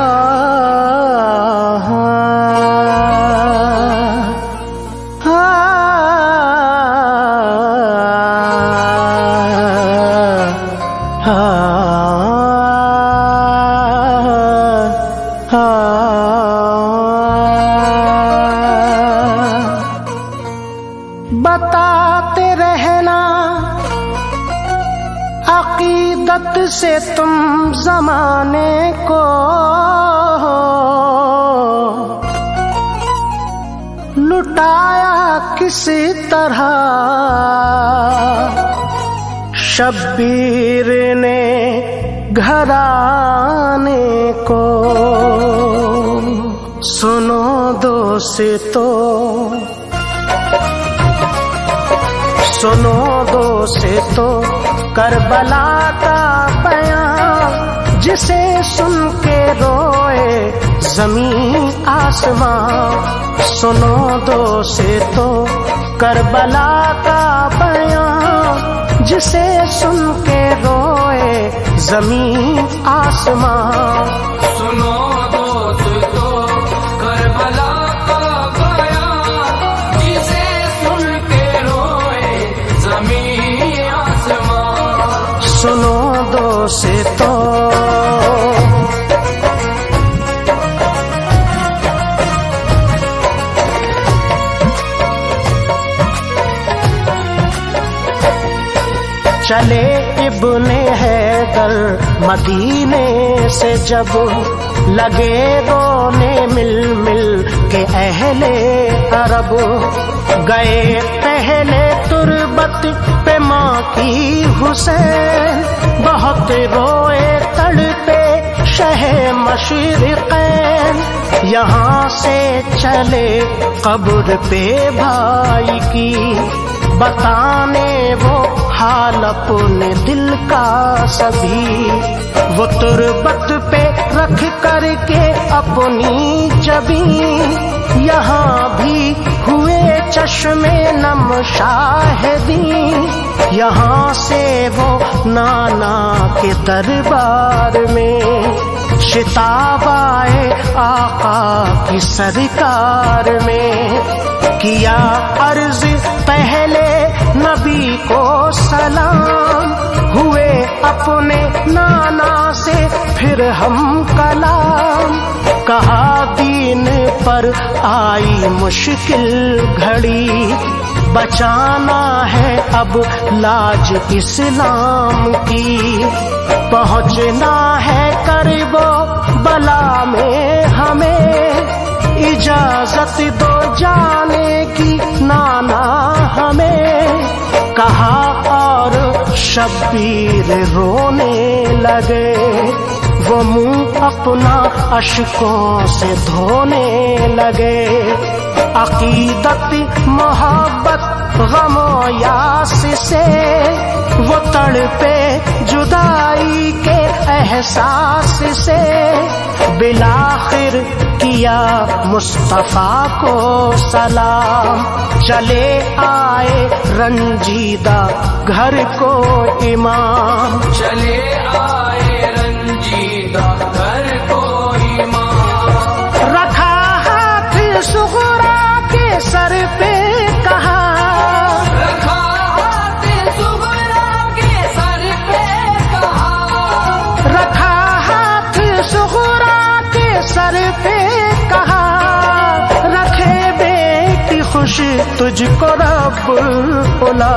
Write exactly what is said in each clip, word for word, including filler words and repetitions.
بتاتے رہنا عقیدت سے تم زمانے کو، لٹایا کسی طرح شبیر نے گھرانے کو۔ سنو دوستو سنو دوستو کربلا کا بیان، جسے سن کے روئے زمین آسمان۔ سنو دوستو کربلا کا بیان، جسے سن کے روئے زمین آسمان۔ سنو دوستو کربلا کا بیان، جسے سن کے روئے زمین آسمان۔ سنو دوستو چلے ابن حیدر مدینے سے جب، لگے رونے مل مل کے اہل عرب۔ گئے پہلے تربت پہ ماں کی حسین، بہت روئے تڑپے شہ مشرقین۔ یہاں سے چلے قبر پہ بھائی کی، بتانے وہ حال اپنے دل کا سبھی۔ وہ تربت پہ رکھ کر کے اپنی جبیں، یہاں بھی ہوئے چشمے نم شاہدیں۔ یہاں سے وہ نانا کے دربار میں شتاب آئے آقا کی سرکار میں۔ کیا عرض پہلے نبی کو سلام، ہوئے اپنے نانا سے پھر ہم کلام۔ کہا دین پر آئی مشکل گھڑی، بچانا ہے اب لاج اسلام کی۔ پہنچنا ہے کرب و بلا میں ہمیں، اجازت دو جانے کی نانا ہمیں۔ کہا اور شبیر رونے لگے، وہ منہ اپنا اشکوں سے دھونے لگے۔ عقیدت محبت غم و یاس سے وہ تڑپے جدائی کے احساس سے۔ بالآخر کیا مصطفیٰ کو سلام، چلے آئے رنجیدہ گھر کو امام۔ چلے آئے رنجیدہ گھر کو امام۔ رکھا ہاتھ صغرا کے سر پہ، کہا رکھا ہاتھ صغرا کے سر پہ، کہا رکھا ہاتھ صغرا کے سر پہ، کہا رکھے بیٹی خوش تجھ کو رب العلا۔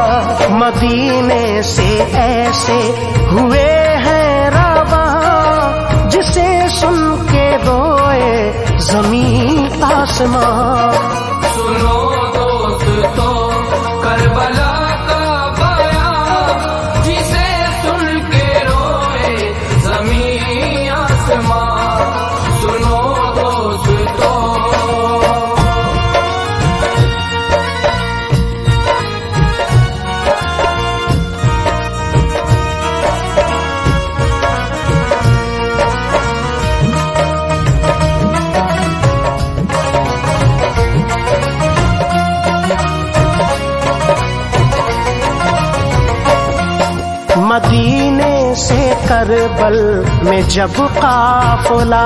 مدینے سے ایسے ہوئے ہیں رواں، جسے سن کے روئے زمین آسمان۔ سنو دوستو کربلا کا بیان، جسے سن کے روئے زمین آسمان۔ سنو دوستو کربل میں جب قافلہ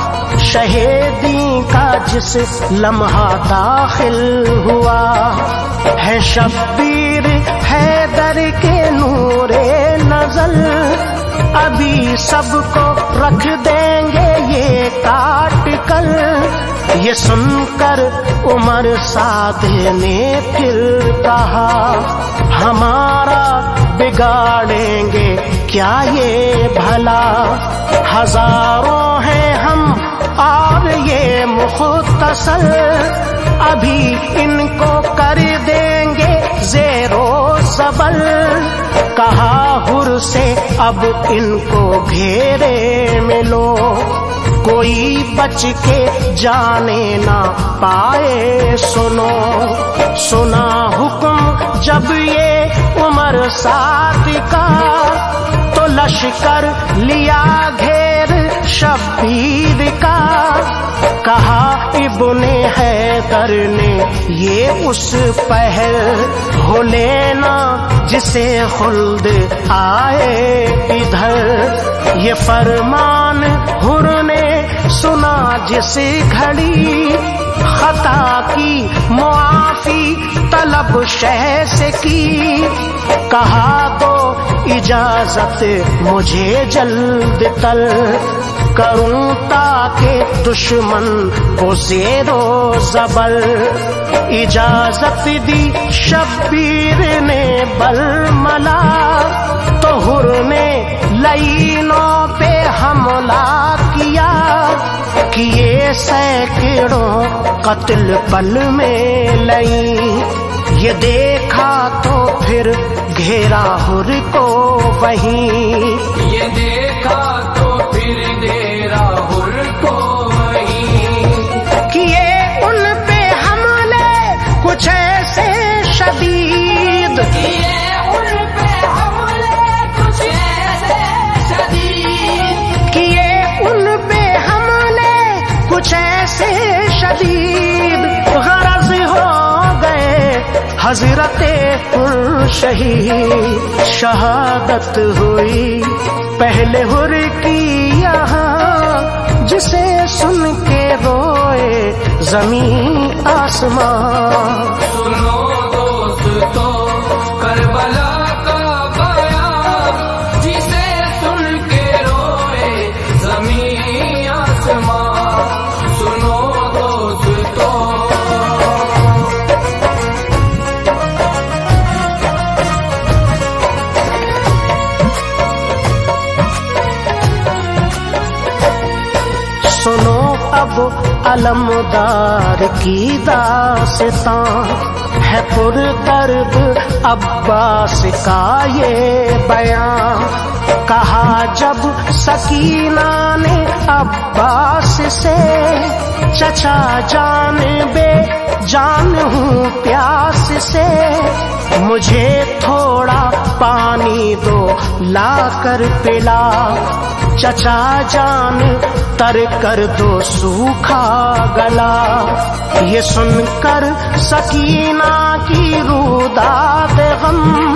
شہیدی کا جس لمحہ داخل ہوا ہے، شبیر حیدر کے نور نزل ابھی سب کو رکھ دیں گے یہ کاٹ کر۔ یہ سن کر عمر سعد نے پھر کہا ہمارا بگاڑیں گے کیا یہ بھلا، ہزاروں ہیں ہم اور یہ مختصر، ابھی ان کو کر دیں گے زیر و زبر۔ کہا حر سے اب ان کو گھیرے میں لو، کوئی بچ کے جانے نہ پائے سنو۔ سنا حکم جب یہ عمر سعد کا، تو لشکر لیا گھیر شبیر کا۔ کہا ابن حیدر نے یہ اس پہر ہو لینا جسے خلد آئے ادھر۔ یہ فرمان حر نے سنا جس گھڑی، خطا کی معافی طلب شہ سے کی۔ کہا دو اجازت مجھے جلد تل کروں تاکہ دشمن کو زیر و زبر۔ اجازت دی شبیر نے برملا، تو حر نے لعینوں پہ حملہ کیا۔ کیے سینکڑوں قتل پل میں لئی، یہ دیکھا تو پھر گھیرا حر کو وہیں، یہ دیکھا تو پھر گھیرا حر کو وہیں۔ کیے ان پہ حملے کچھ ایسے شدید، کیے ان پہ حملے کچھ ایسے شدید، کیے ان پہ حملے کچھ ایسے شدید، غرض ہو گئے حضرت حر شہید۔ شہادت ہوئی پہلے حر کی یہاں، جسے سن کے روئے زمین آسمان۔ سنو دوستو کربلا کا بیان، جسے سن کے روئے زمین آسمان۔ سنو دوستو سنو اب علمدار کی داستان، ہے پر درد عباس کا یہ بیان۔ کہا جب سکینہ نے عباس سے، چچا جان بے جان ہوں پیاس سے، مجھے تھوڑا پانی دو لا کر پلا، چچا جان تر کر دو سوکھا گلا۔ یہ سن کر سکینہ کی روداد غم،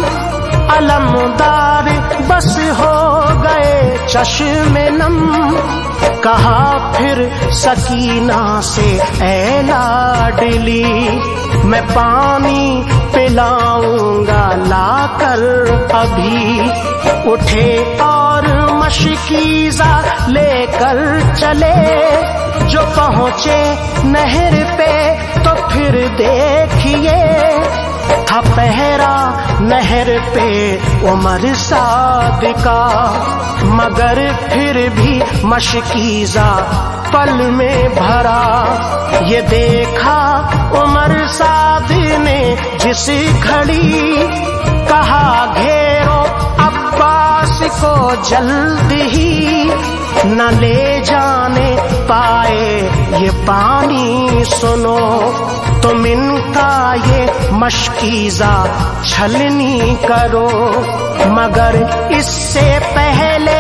علمدار بس ہو گئے چشم نم۔ کہا پھر سکینہ سے اے لاڈلی، میں پانی پلاؤں گا لا کر ابھی۔ اٹھے اور مشکیزہ لے کر چلے، جو پہنچے نہر پہ تو پھر دیکھیے، تھا پہرا نہر پہ عمر سعد کا، مگر پھر بھی مشکیزہ پل میں بھرا۔ یہ دیکھا عمر سعد نے جس گھڑی، کہا گھیرو عباس کو جلد ہی، نہ لے جانے پائے یہ پانی۔ سنو تم ان کا یہ مشکیزہ چھلنی کرو، مگر اس سے پہلے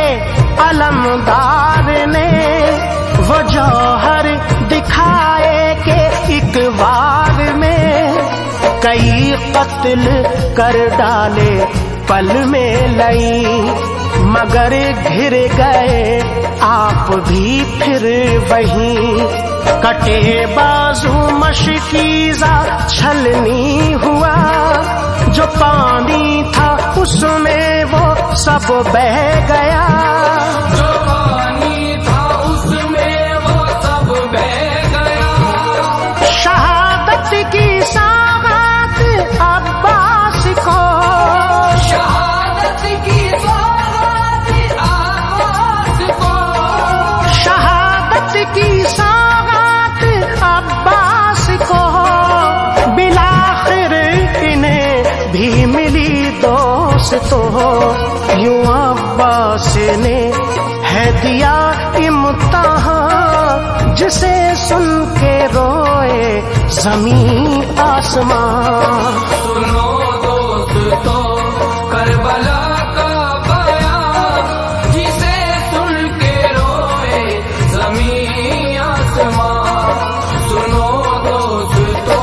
علمدار نے وہ جوہر دکھائے کہ ایک بار میں کئی قتل کر ڈالے پل میں لئی، मगर घिर गए आप भी फिर वहीं, कटे बाजू मशकीज़ा छलनी हुआ, जो पानी था उसमें वो सब बह गया, जो पानी था उसमें वो सब बह गया। शहादत की सौगात अब्बास को, शहादत की सौगात अब्बास को, शहादत की सौगात अब्बास को, बिलाखिर इन्हें भी मिली दोस्तों। यूं अब्बास ने है दिया इम्तिहान, जिसे सुन के रोए जमीन आसमान। सुनो दोस्तों करबला का बयान, जिसे सुन के रोए जमीन आसमान। सुनो दोस्तों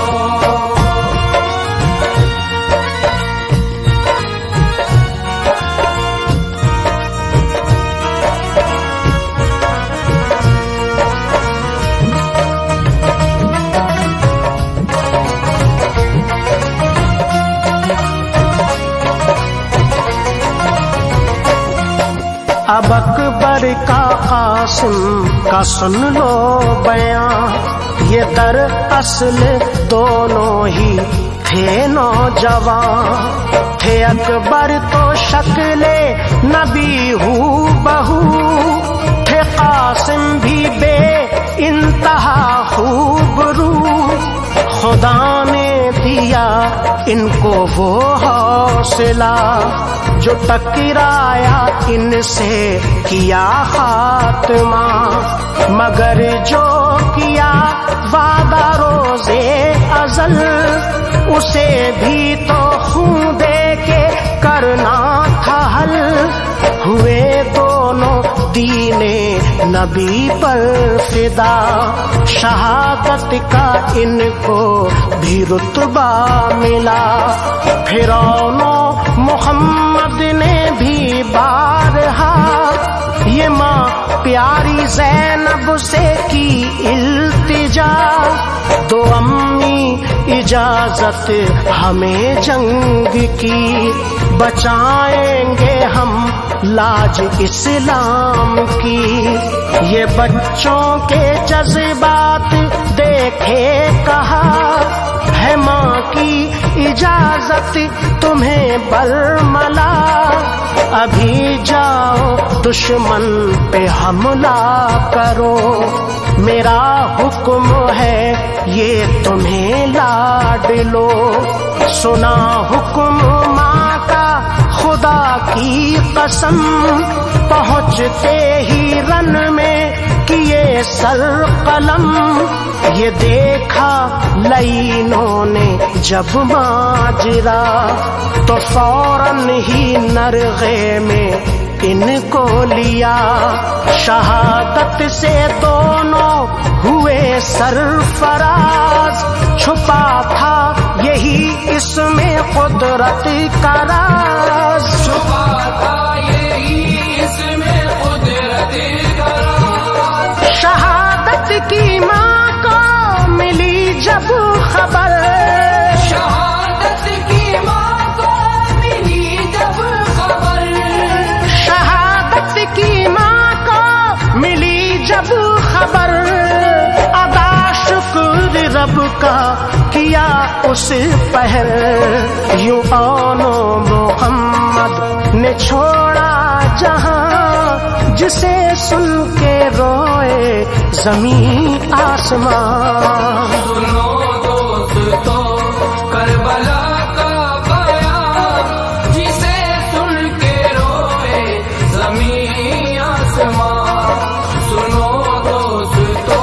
अब अकबर का कासिम का सुन लो बयां, ये दर असल दोनों ही थे नौजवान। थे अकबर तो शक्ले नबी हू बहू, थे कासिम भी बे इंतहा खूबरू। खुदा ने दिया इनको वो हौसला, जो टकराया इनसे किया खात्मा। मगर जो किया वादा रोजे अजल, उसे भी तो खून दे के करना था हल। हुए दोनों दीने नबी पर फिदा, शहादत का इनको भी रुतबा मिला। फिरौनो मोहम्मद ने भी बारहा ये माँ प्यारी ज़ैनब से की इल्तिजा, दो अम्मी इजाजत हमें जंग की, बचाएंगे हम लाज इस्लाम की। ये बच्चों के जज्बात देखे कहा, है माँ की इजाजत तुम्हें बरमला। अभी जाओ दुश्मन पे हमला करो, मेरा हुक्म है ये तुम्हें लाड लो। सुना हुक्म माँ का खुदा की कसम, पहुँचते ही रन में किए सर कलम। ये देखा लईनों ने जब माजरा, तो फौरन ही नरगे में इनको लिया। शहादत से दोनों हुए सरफराज, छुपा था यही इसमें कुदरत का राज। छुपा था यही इसमें कुदरत का राज। शहादत की माँ को मिली जब खबर, शहादत की माँ को मिली जब खबर, शहादत की माँ को मिली जब खबर। अदा शुक्र रब का किया उस पहर, यूं आनो मोहम्मद ने छोड़ा जहां, जिसे सुन के रोए जमीन आसमान। सुनो दोस्तों करबला का बयान, जिसे सुन के रोए जमीन आसमान। सुनो दोस्तों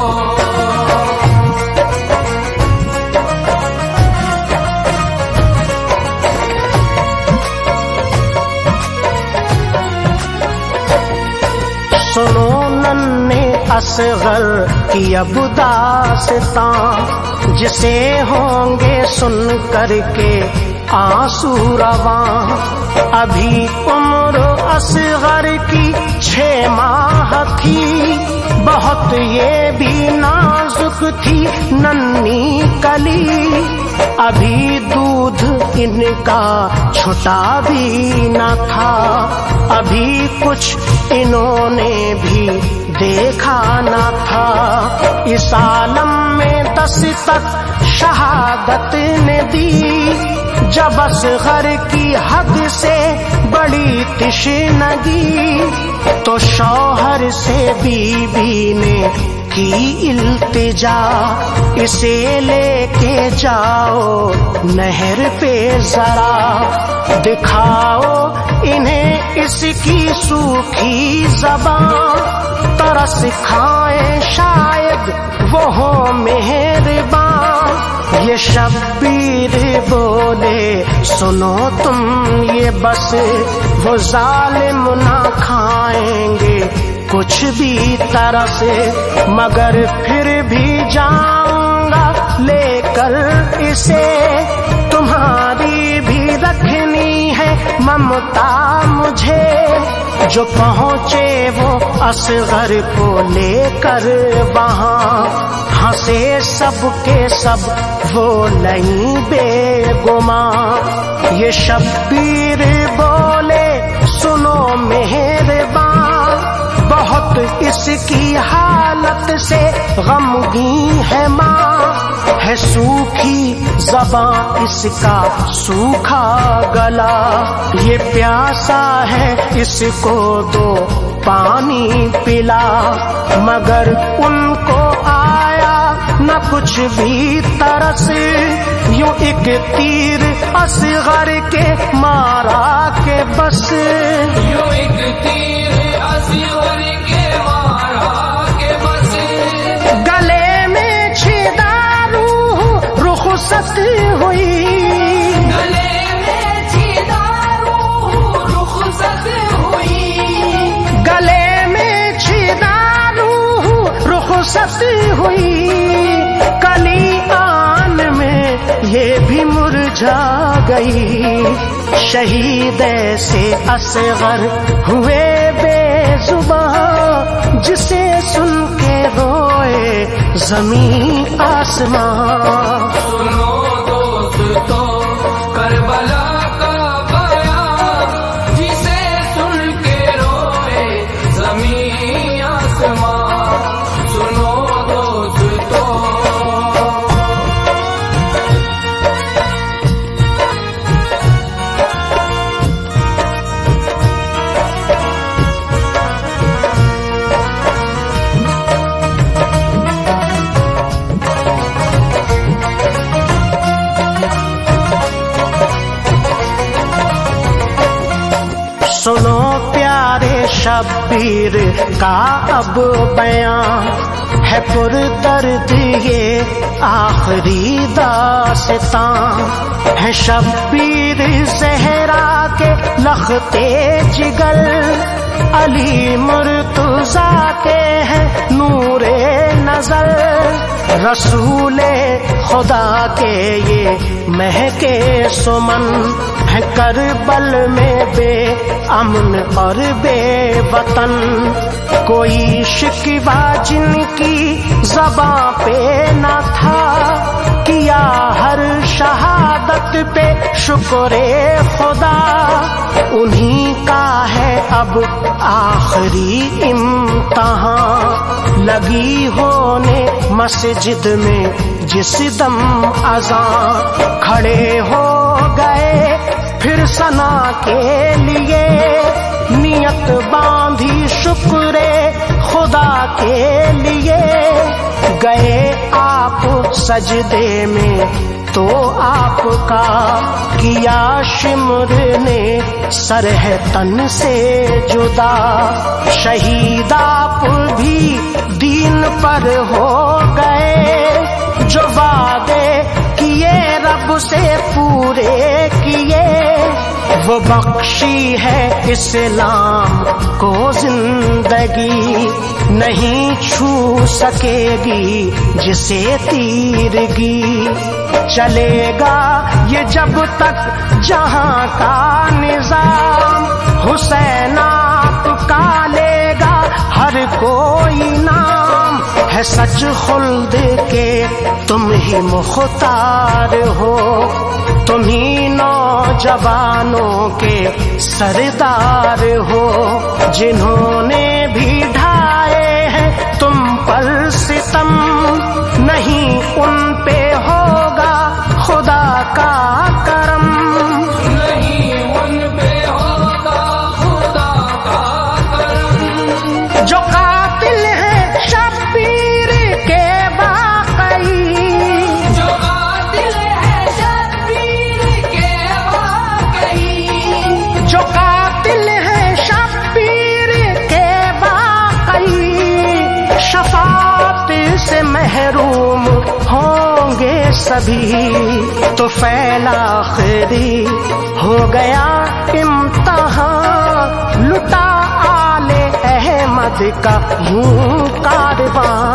सुनो नन्हे असगर की अब दास्तां, जिसे होंगे सुन करके آنسو رواں. ابھی عمر اصغر کی چھ ماہ تھی، بہت یہ بھی نازک تھی ننھی کلی. ابھی دودھ ان کا چھٹا بھی نہ تھا، ابھی کچھ انہوں نے بھی دیکھا نہ تھا. اس عالم میں دستک شہادت نے دی، جب اصغر کی حد سے بڑی تشنگی، تو شوہر سے بی بی نے کی التجا، اسے لے کے جاؤ نہر پہ ذرا، دکھاؤ انہیں اس کی سوکھی زبان، ترس کھائیں شاید وہ ہو مہربان. یہ شبیر بولے سنو تم یہ بس، وہ ظالم نہ کھائیں گے کچھ بھی طرف، مگر پھر بھی جاؤں گا لے کر اسے، تمہاری بھی رکھنی ہے ممتا مجھے. جو پہنچے وہ اصغر کو لے کر وہاں، ہنسے سب کے سب وہ لئیں بے گمان. یہ شبیر بولے سنو مہربان، بہت اس کی حالت سے غمگین ہے ماں، ہے سوکھی زباں اس کا سوکھا گلا. یہ پیاسا ہے اس کو دو پانی پلا، مگر ان کو آیا نہ کچھ بھی ترس. یوں ایک تیر اصغر کے مارا کے بس، یوں ایک تیر اصغر کے مارا کے بس، گلے میں چھیدا روح رخصت ہوئی، گلے میں چھیدا روح رخصت ہوئی، گلے میں چھیدا روح رخصت ہوئی. کلی آن میں یہ بھی مرجھا گئی، شہید ایسے اصغر ہوئے بے زباں، جسے سن کے روئے زمین آسمان. سنو دوستو کربلا کا بیان، جسے سن کے روئے زمین آسمان. سنو دوستو سنو پیارے شبیر کا اب بیان، ہے پر درد یہ آخری داستان. ہے شبیر زہرا کے لختے جگر، علی مرتضیٰ کے ہیں نور نظر، رسول خدا کے یہ مہکے سمن، ہے کربل میں بے امن اور بے وطن. کوئی شکوہ جن کی زباں پہ نہ تھا، کیا ہر شہادت پہ شکر خدا. انہی کا ہے اب آخری امتحان، لگی ہونے مسجد میں جس دم اذان. کھڑے ہو گئے پھر ثنا کے لیے، نیت باندھی شکر خدا کے لیے. گئے آپ سجدے میں تو آپ کا کیا شمر نے سر ہے تن سے جدا. شہید آپ بھی دین پر ہو گئے، جو وعدے کیے رب سے پورے کیے، وہ بخشی ہے اسلام کو زندگی، نہیں چھو سکے گی جسے تیرگی، چلے گا یہ جب تک جہاں کا نظام، حسین آپ کا لے گا ہر کوئی نام، ہے سچ خلد کے تم ہی مختار ہو، تم ہی نوجوانوں کے سردار ہو، جنہوں نے بھی ڈھائے ہیں تم پر ستم، نہیں ان پہ ہوگا خدا کا کرم، نہیں ان پہ ہوگا خدا کا کرم، جو قاتل ہے شبیر کے واقعی، جو قاتل ہے شبیر کے واقعی، جو قاتل ہے شبیر کے واقعی، شفاعت سے محروم ہوں گے سبھی، تو فعل آخری ہو گیا امتحان، لٹا آل احمد کا یوں کاروان۔